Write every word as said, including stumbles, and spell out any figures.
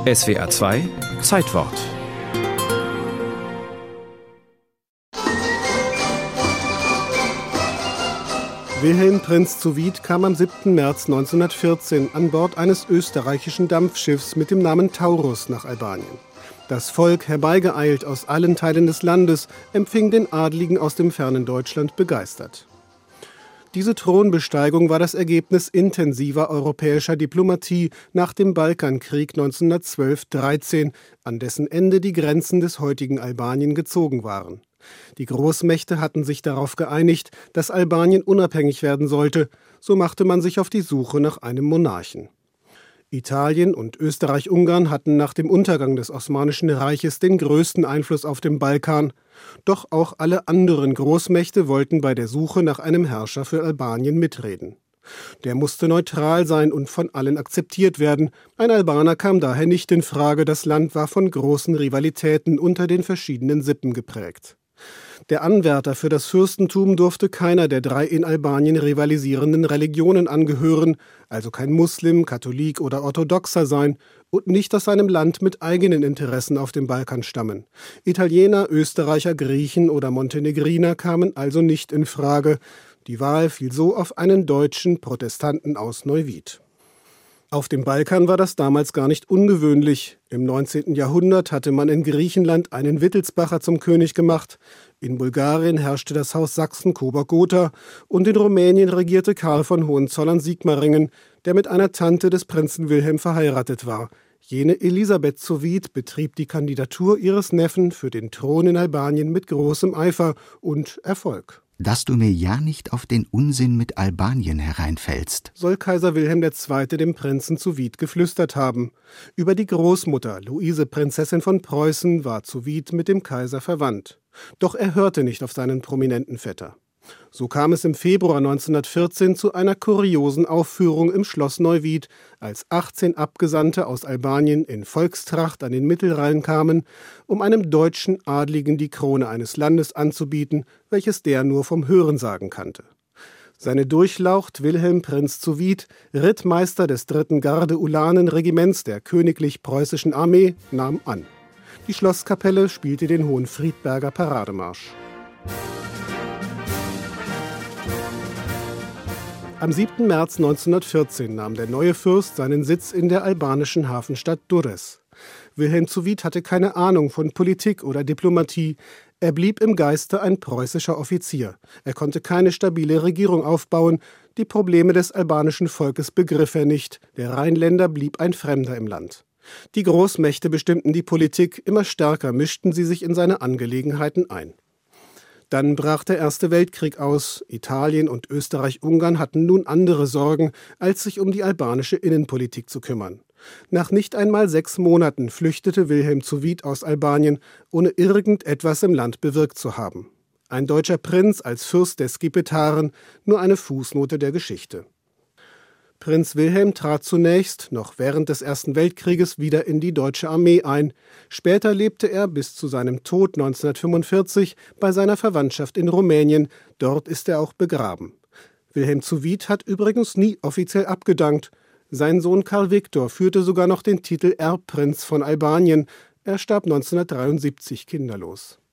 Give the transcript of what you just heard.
S W R zwei Zeitwort. Wilhelm Prinz zu Wied kam am siebten März neunzehnhundertvierzehn an Bord eines österreichischen Dampfschiffs mit dem Namen Taurus nach Albanien. Das Volk, herbeigeeilt aus allen Teilen des Landes, empfing den Adligen aus dem fernen Deutschland begeistert. Diese Thronbesteigung war das Ergebnis intensiver europäischer Diplomatie nach dem Balkankrieg neunzehnhundertzwölf dreizehn, an dessen Ende die Grenzen des heutigen Albanien gezogen waren. Die Großmächte hatten sich darauf geeinigt, dass Albanien unabhängig werden sollte, so machte man sich auf die Suche nach einem Monarchen. Italien und Österreich-Ungarn hatten nach dem Untergang des Osmanischen Reiches den größten Einfluss auf dem Balkan, doch auch alle anderen Großmächte wollten bei der Suche nach einem Herrscher für Albanien mitreden. Der musste neutral sein und von allen akzeptiert werden. Ein Albaner kam daher nicht in Frage, das Land war von großen Rivalitäten unter den verschiedenen Sippen geprägt. Der Anwärter für das Fürstentum durfte keiner der drei in Albanien rivalisierenden Religionen angehören, also kein Muslim, Katholik oder Orthodoxer sein und nicht aus seinem Land mit eigenen Interessen auf dem Balkan stammen. Italiener, Österreicher, Griechen oder Montenegriner kamen also nicht in Frage. Die Wahl fiel so auf einen deutschen Protestanten aus Neuwied. Auf dem Balkan war das damals gar nicht ungewöhnlich. Im neunzehnten Jahrhundert hatte man in Griechenland einen Wittelsbacher zum König gemacht, in Bulgarien herrschte das Haus Sachsen-Coburg-Gotha und in Rumänien regierte Karl von Hohenzollern-Sigmaringen, der mit einer Tante des Prinzen Wilhelm verheiratet war. Jene Elisabeth zu Wied betrieb die Kandidatur ihres Neffen für den Thron in Albanien mit großem Eifer und Erfolg. Dass du mir ja nicht auf den Unsinn mit Albanien hereinfällst, soll Kaiser Wilhelm der Zweite dem Prinzen zu Wied geflüstert haben. Über die Großmutter, Luise Prinzessin von Preußen, war zu Wied mit dem Kaiser verwandt. Doch er hörte nicht auf seinen prominenten Vetter. So kam es im Februar neunzehnhundertvierzehn zu einer kuriosen Aufführung im Schloss Neuwied, als achtzehn Abgesandte aus Albanien in Volkstracht an den Mittelrhein kamen, um einem deutschen Adligen die Krone eines Landes anzubieten, welches der nur vom Hörensagen kannte. Seine Durchlaucht Wilhelm Prinz zu Wied, Rittmeister des dritten Garde-Ulanen-Regiments der königlich-preußischen Armee, nahm an. Die Schlosskapelle spielte den Hohenfriedberger Parademarsch. Am siebten März neunzehnhundertvierzehn nahm der neue Fürst seinen Sitz in der albanischen Hafenstadt Durrës. Wilhelm zu Wied hatte keine Ahnung von Politik oder Diplomatie. Er blieb im Geiste ein preußischer Offizier. Er konnte keine stabile Regierung aufbauen. Die Probleme des albanischen Volkes begriff er nicht. Der Rheinländer blieb ein Fremder im Land. Die Großmächte bestimmten die Politik, immer stärker mischten sie sich in seine Angelegenheiten ein. Dann brach der Erste Weltkrieg aus. Italien und Österreich-Ungarn hatten nun andere Sorgen, als sich um die albanische Innenpolitik zu kümmern. Nach nicht einmal sechs Monaten flüchtete Wilhelm zu Wied aus Albanien, ohne irgendetwas im Land bewirkt zu haben. Ein deutscher Prinz als Fürst der Skipetaren, nur eine Fußnote der Geschichte. Prinz Wilhelm trat zunächst, noch während des Ersten Weltkrieges, wieder in die deutsche Armee ein. Später lebte er bis zu seinem Tod neunzehnhundertfünfundvierzig bei seiner Verwandtschaft in Rumänien. Dort ist er auch begraben. Wilhelm zu Wied hat übrigens nie offiziell abgedankt. Sein Sohn Karl Viktor führte sogar noch den Titel Erbprinz von Albanien. Er starb neunzehnhundertdreiundsiebzig kinderlos.